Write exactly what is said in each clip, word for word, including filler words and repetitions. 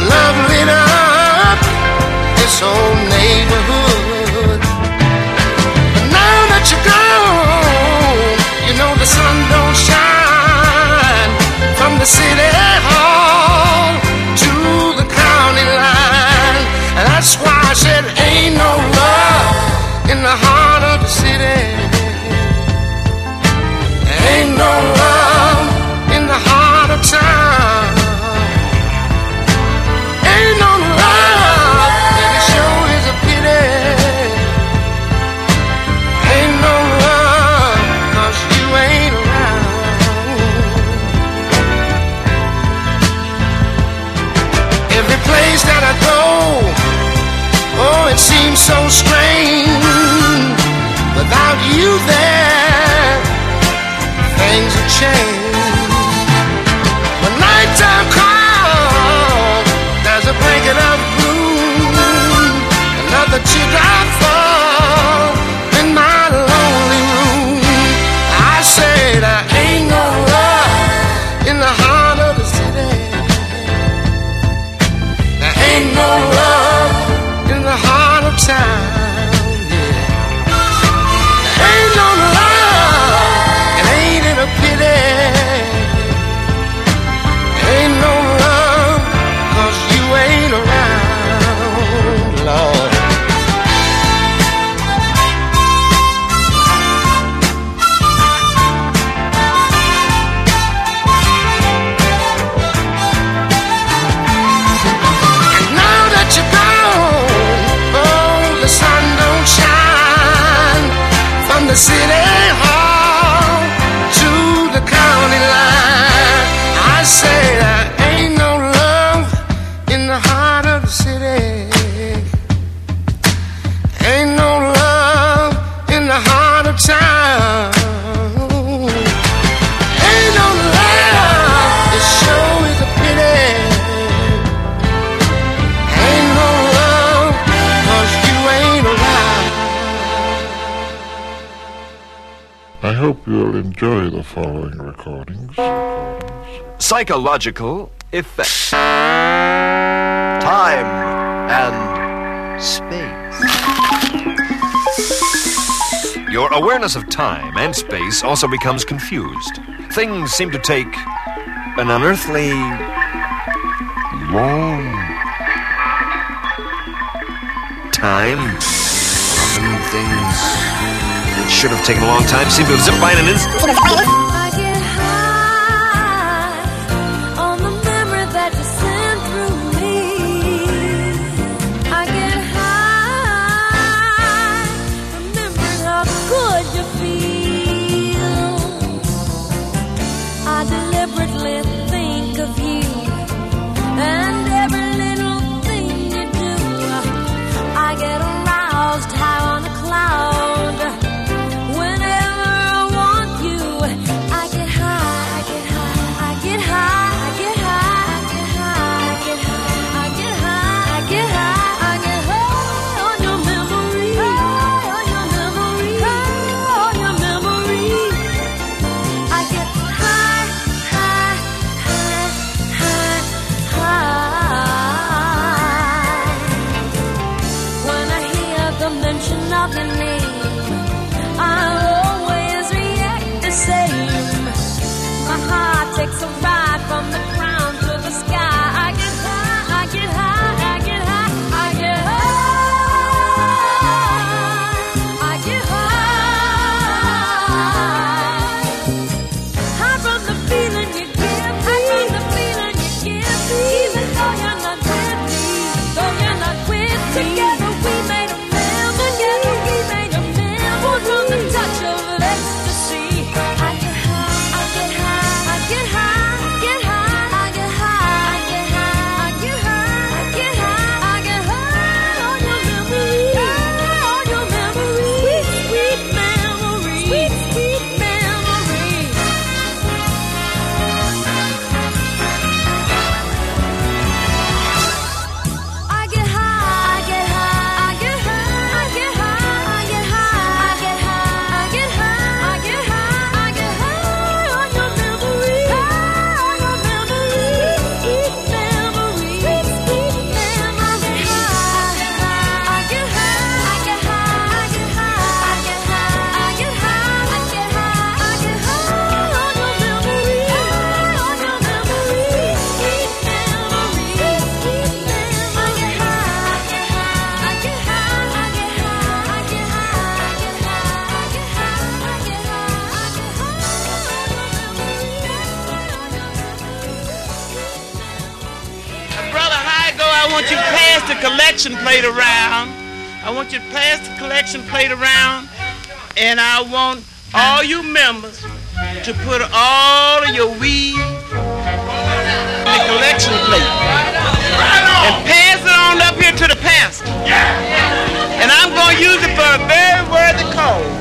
Your love lit up this whole neighborhood. But now that you're gone, you know the sun don't shine from the city hall to the county line. And that's why I said ain't no love in the heart of the city. Ain't no love in the heart of town. Ain't no love, and it sure is a pity. Ain't no love, 'cause you ain't around. Every place that I go, oh, it seems so strange. Without you there, things have changed. When nighttime comes, there's a blanket of gloom. Another teardrop falls in my lonely room. I say there ain't no love in the heart of the city. There ain't no love in the heart of town. Yeah. Ain't no love, and ain't it a pity? Ain't no love, 'cause you ain't around, Lord. And now that you're gone, oh, the sun don't shine from the city hall to the county line. I say there ain't no love in the heart of the city. Ain't no love in the heart of town. Ain't no love, it sure is a pity. Ain't no love, 'cause you ain't around. I hope you'll enjoy the following recordings. Psychological effects. Time and space. Your awareness of time and space also becomes confused. Things seem to take an unearthly long time. Often things that should have taken a long time seem to have zipped by in an instant. I get high on the memory that you sent through me. I get high remembering how good you feel. I deliberately think of you and every little thing you do. I get aroused high on a cloud whenever I want you. to pass the collection plate around. I want you to pass the collection plate around, and I want all you members to put all of your weed in the collection plate and pass it on up here to the pastor. And I'm going to use it for a very worthy cause.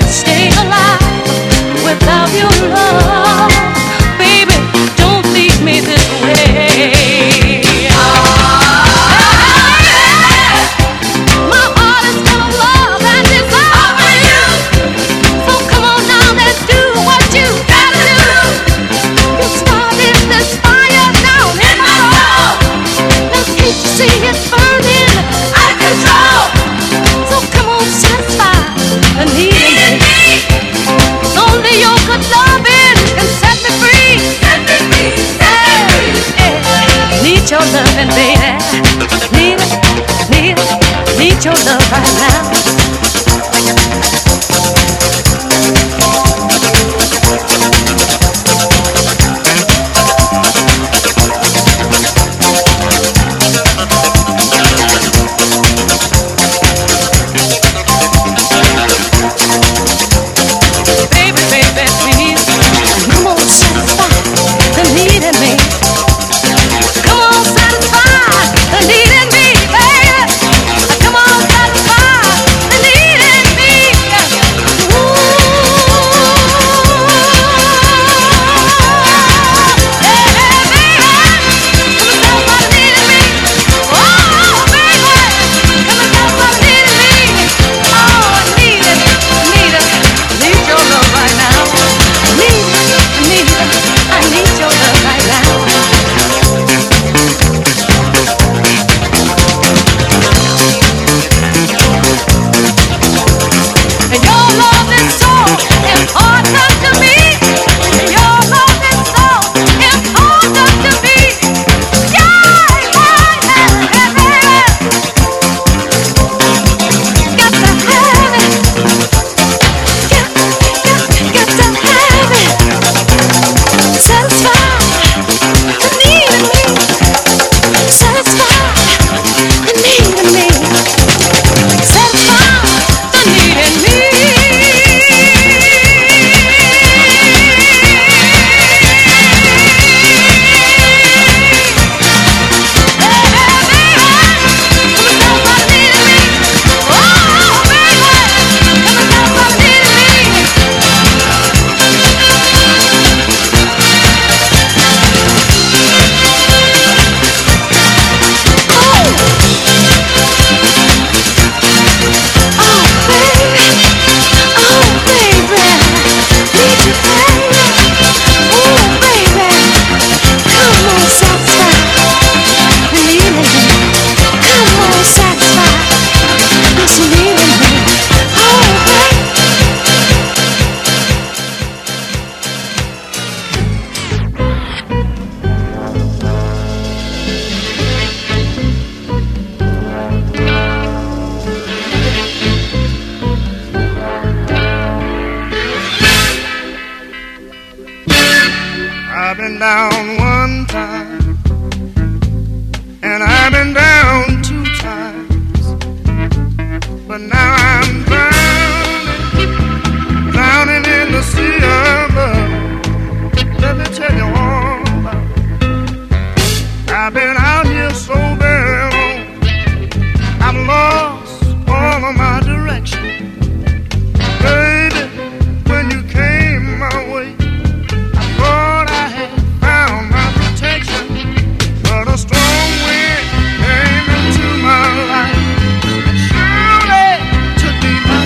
Without your love, baby, don't leave me loving, baby. Need it, need it, need your love right now. Surely took me by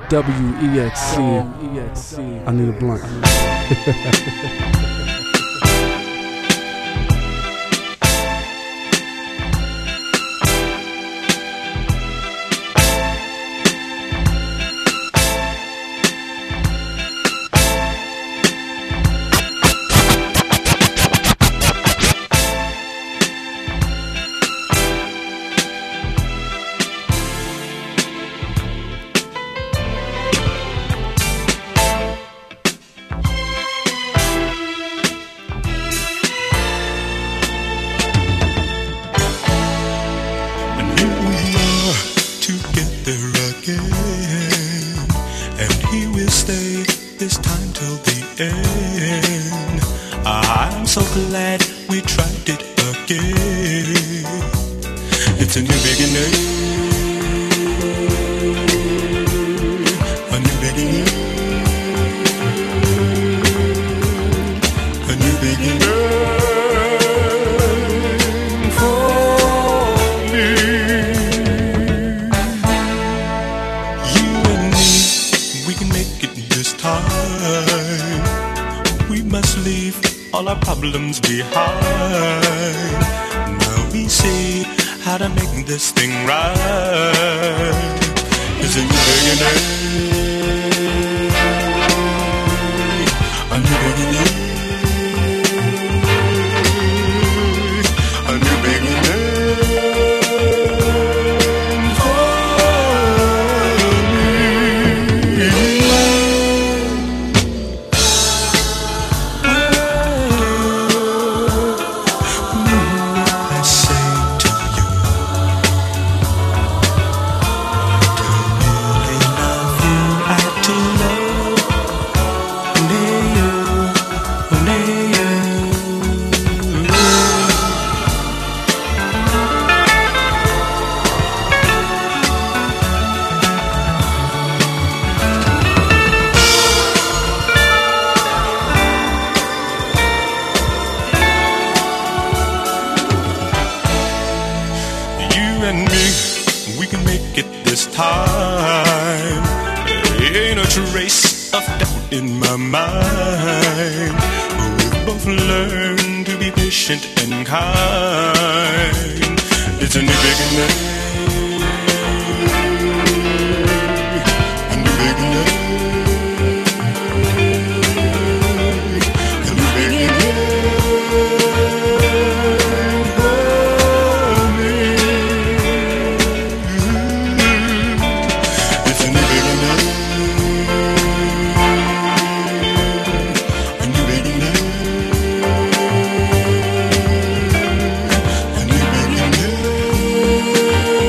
W E X C. I need a blunt. Thank you.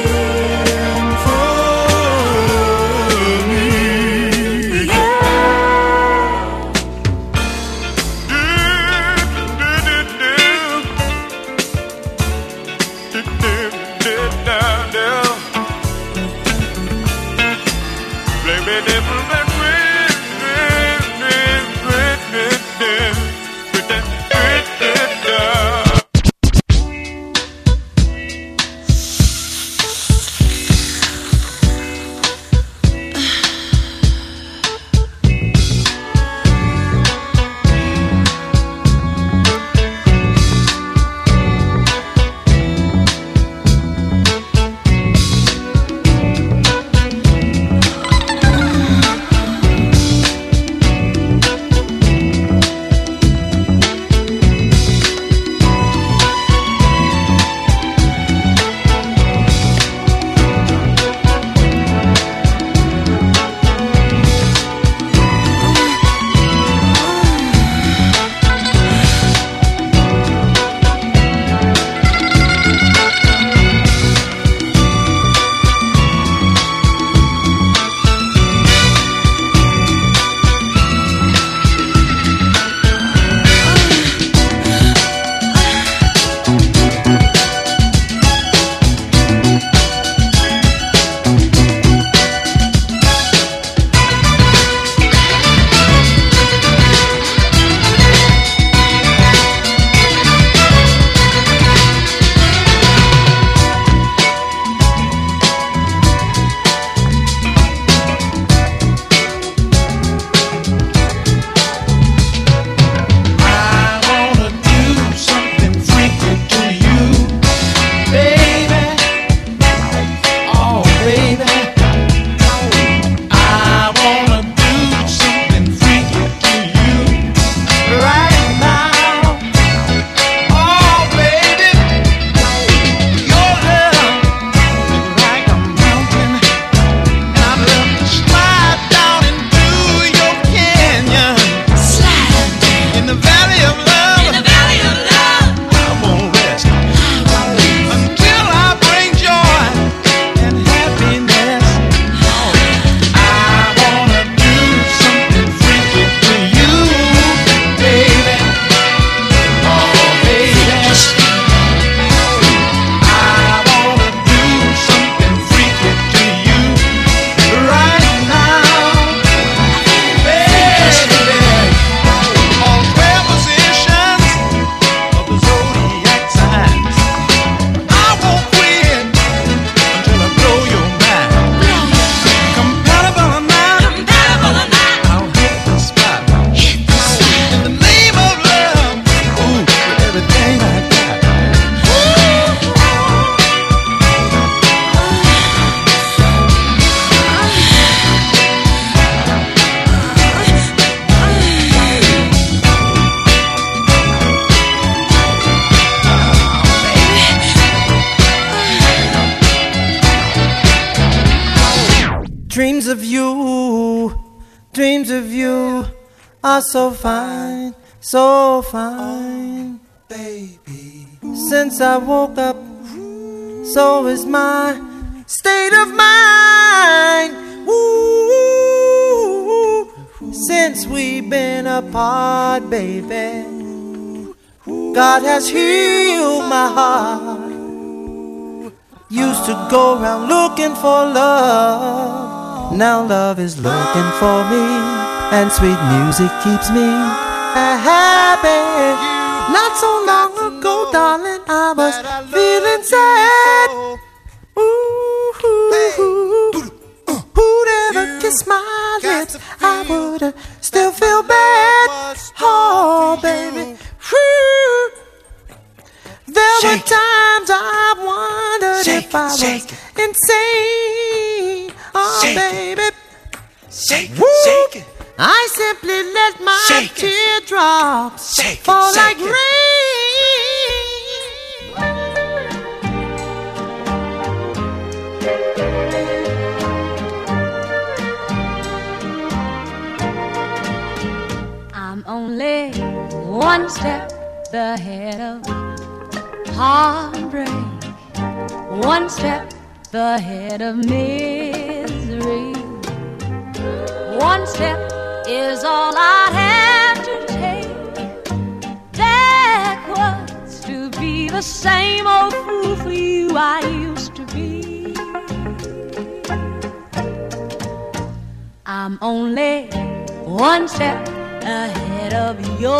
Ooh, dreams of you are so fine, so fine, baby. Since I woke up, so is my state of mind. Ooh, since we've been apart, baby, God has healed my heart. Used to go around looking for love, now love is looking for me, and sweet music keeps me happy. Not so long ago, darling, I was feeling sad. Ooh, who'd ever kiss my lips? I would still feel bad. Oh, baby. There were times I wondered if I was insane. Oh, baby. Shake it, shake it. I simply let my Shake it. teardrops Shake it, fall shake like it. rain. I'm only one step ahead of heartbreak, one step ahead of misery. One step is all I have to take backwards to be the same old fool for you I used to be. I'm only one step ahead of your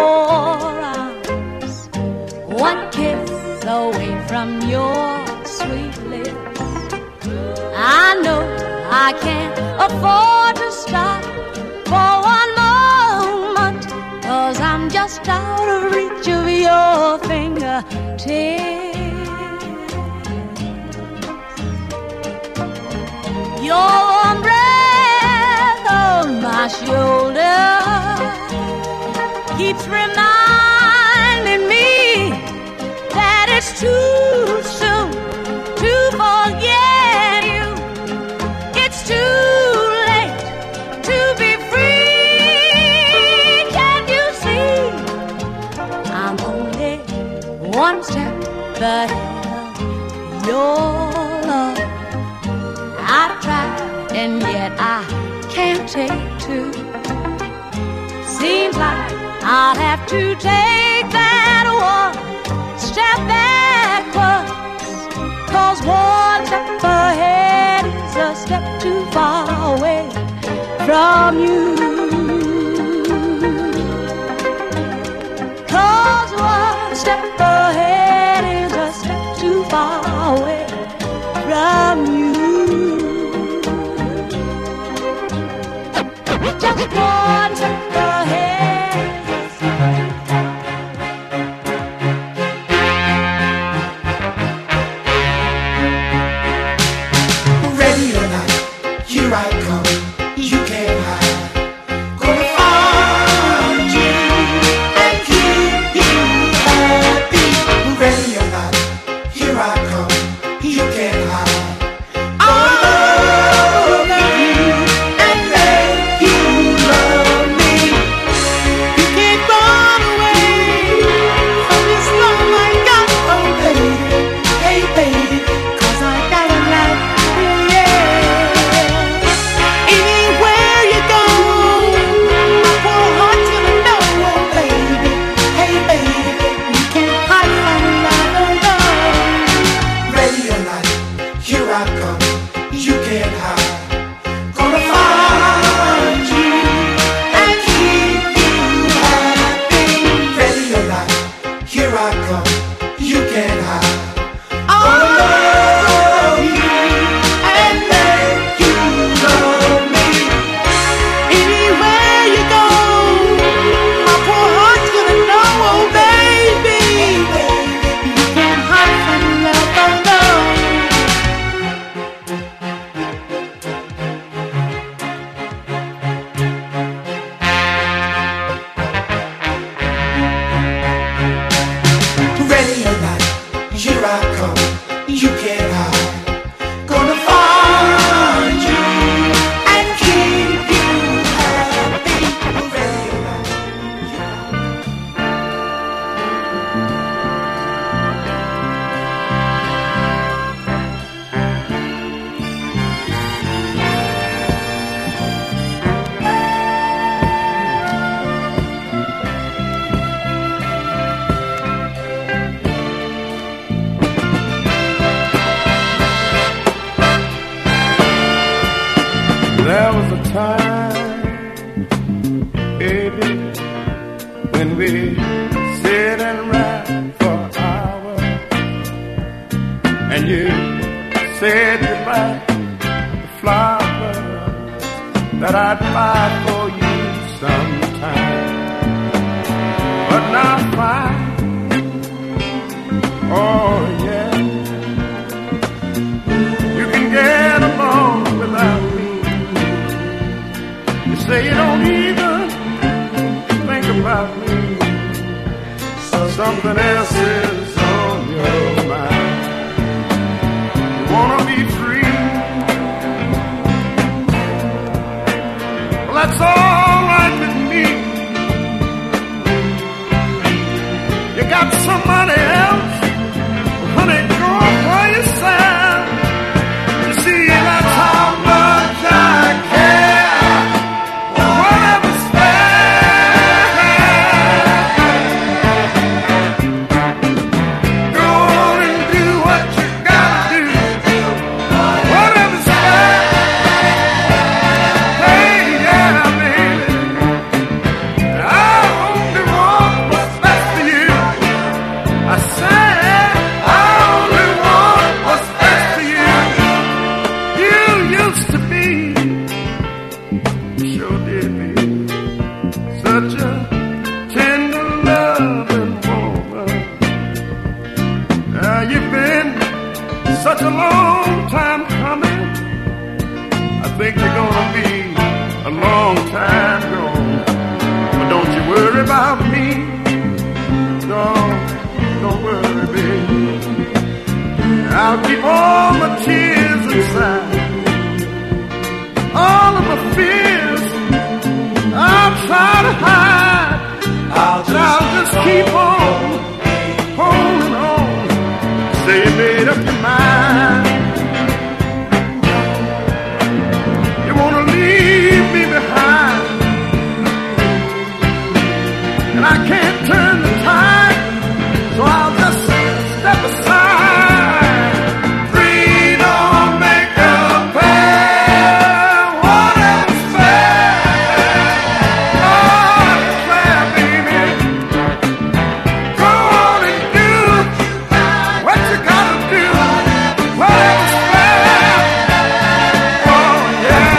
arms, one kiss away from your sweet lips. I know I can't afford to stop for one moment, 'cause I'm just out of reach of your fingertips. Your warm breath on my shoulder keeps reminding me that it's too soon to forget you. It's too late to be free. Can you see? I'm only one step ahead of your love. I've tried and yet I can't take two. Seems like I'll have to take that one step backwards, 'cause one step ahead is a step too far away from you. 'Cause one step ahead is a step too far away from you. Just one step ahead. Ready or not, here I come. You can't hide. Gonna find you and keep you happy. Ready or not, here I come. You can't hide. I'll love you and make you love cry for you sometime. But now fine, oh yeah, you can get along without me. You say you don't even think about me. Something else is on your mind. You wanna be free. Well, that's all right with me. You got somebody else, honey, go for yourself. You see, that's how much I care. Whatever's such a long time coming. I think you're gonna be a long time gone. But don't you worry about me. No, don't worry, baby. I'll keep all my tears inside, all of my fears I'll try to hide. I'll just, I'll just keep on holding on. Say you made up your mind. You wanna leave me behind, and I can't turn the tide, so I'll just step aside. Free, don't make a pair, whatever's fair. Oh, fair, baby. Go on and do what you gotta do, whatever's fair. Oh, yeah.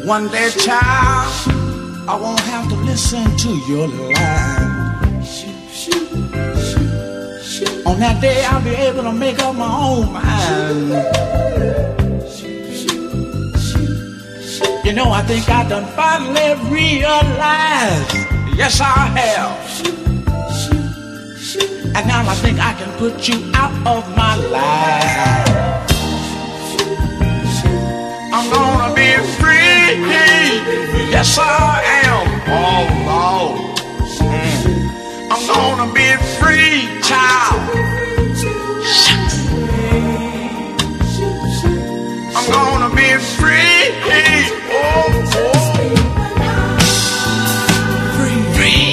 One day, child, I won't have to listen to your lies. On that day, I'll be able to make up my own mind. You know, I think I done finally realized. Yes, I have. And now I think I can put you out of my life. I'm gonna be free. Yes, I am. Oh, Lord. Mm. I'm gonna be free, child. I'm gonna be free. Oh, oh. Free. Free.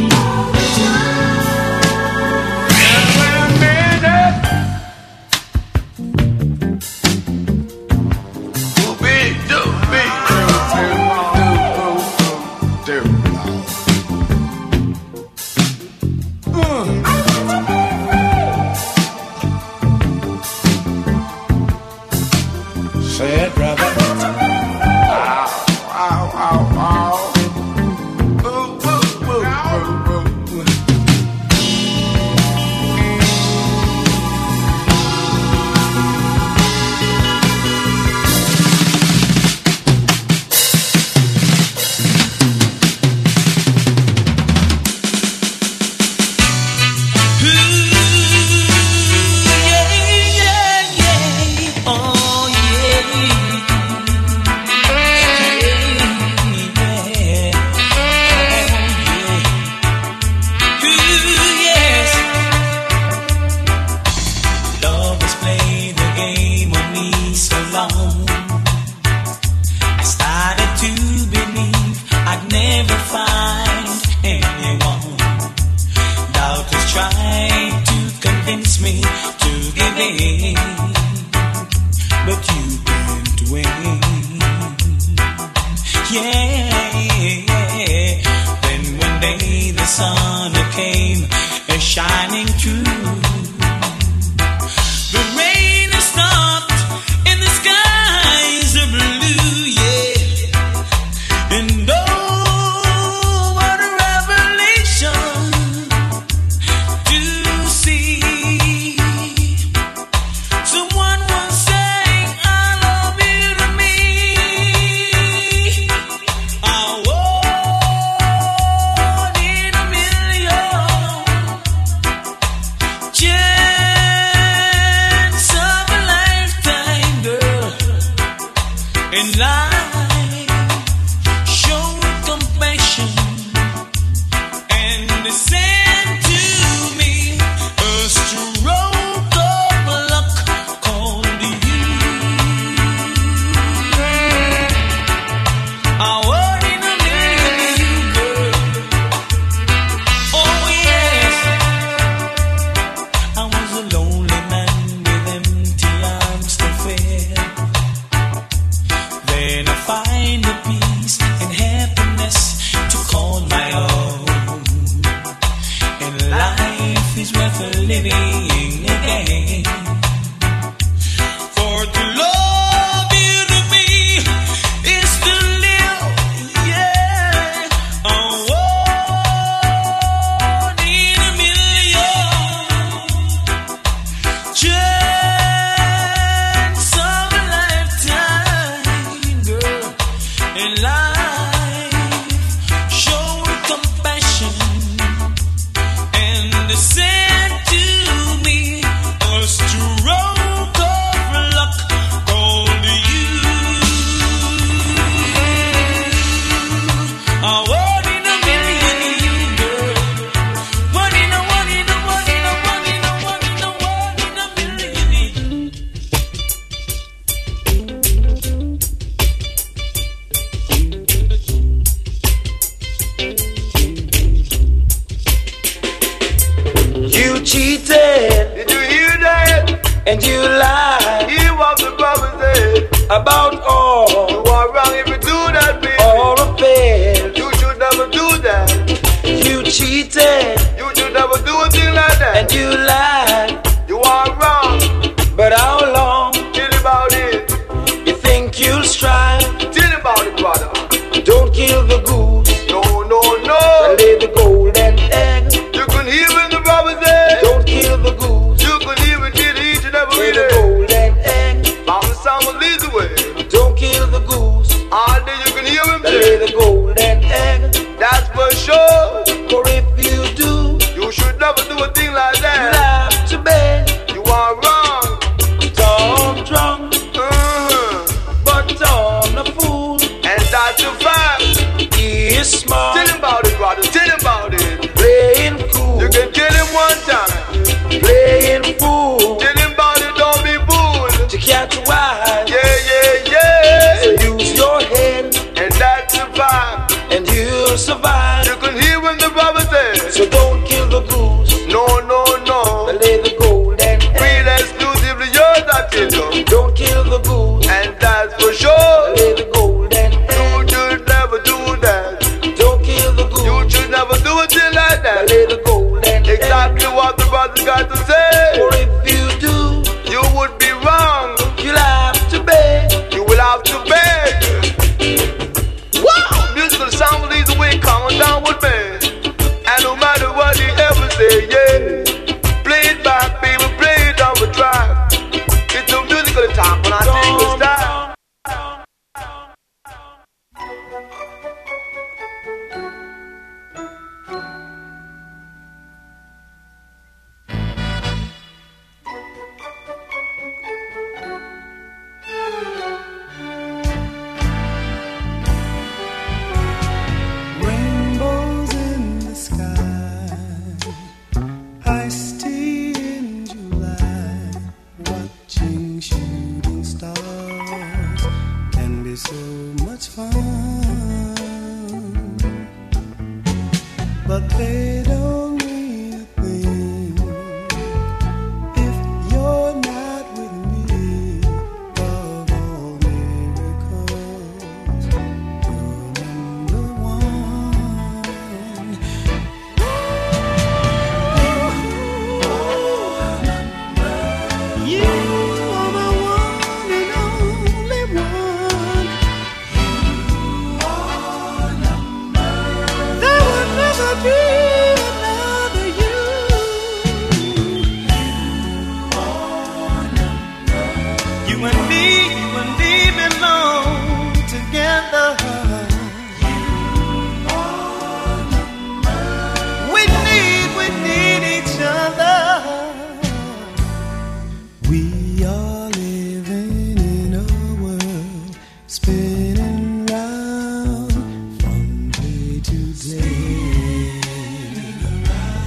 Say it, brother. Ow, ow, ow, ow. Ooh, ooh, ooh, ooh, ooh, ooh. And you lie. Hear what the Bible said about all. You are wrong if you do that, baby. Or a fail. You should never do that. You cheated. You should never do a thing like that. And you lied. You are wrong. But how long? Tell about it. You think you'll strive? Tell about it, brother.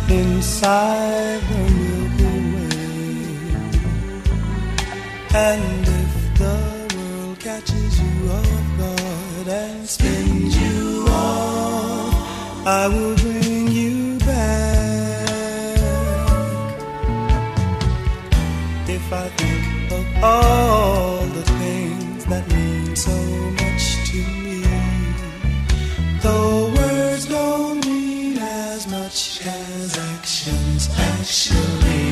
inside the Milky Way. And if the world catches you off guard and spins you off, I will bring you back. If I think of all the things that mean so much to me, though words don't mean as much as actions actually.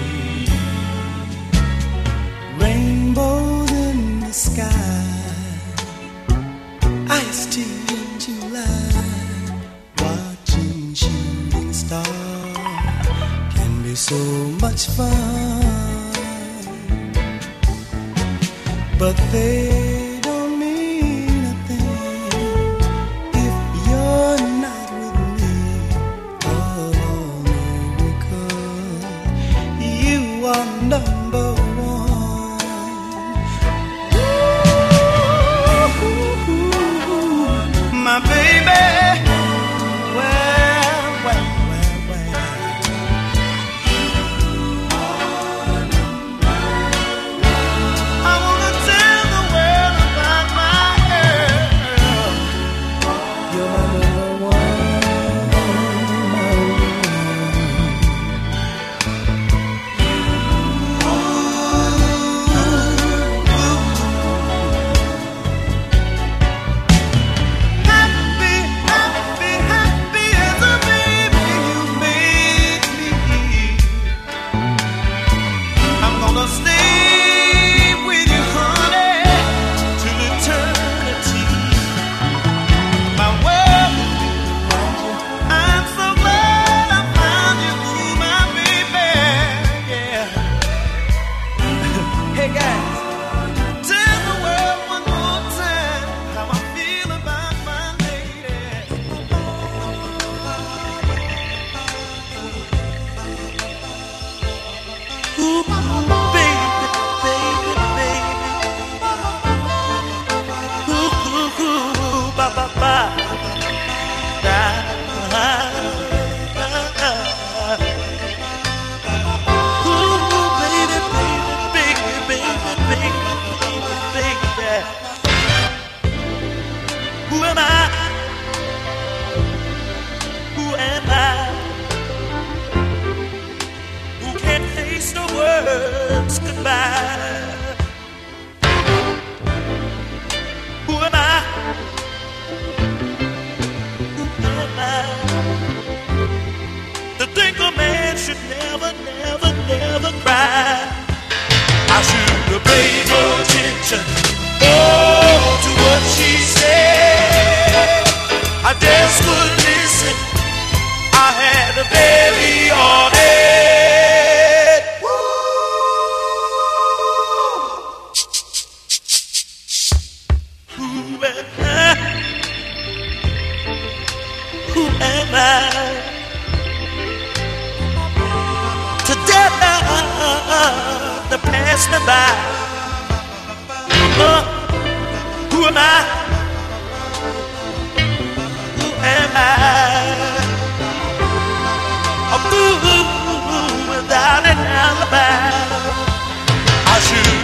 Rainbows in the sky, iced tea in July, watching shooting stars can be so much fun, but they don't mean a thing if you're not with me. Oh, because you are number one. Ooh, my baby. Well, well, well, well. I wanna tell the world about my girl. You're my number one, my Happy, happy, happy as a baby you made me. I'm gonna stay with you, honey, till eternity. My world, I'm so glad I found you, my baby. Yeah. Hey guys, tell the world one more time how I feel about my lady. Ooh, baby, baby, baby. Ooh, ooh, ooh, ba, ba, ba. Da, da, da. Ooh, baby, baby, baby, baby, baby, baby, baby. Who am I? Who am I? Who can't face the words goodbye? Who am I? Who am I? To think a man should never, never, never cry. I should have paid more attention, oh, to what she said. I just couldn't listen. I had a baby on it. Who am I? Who am I? To dare to pass me by. Uh, who am I? Who am I? A fool without an alibi. I should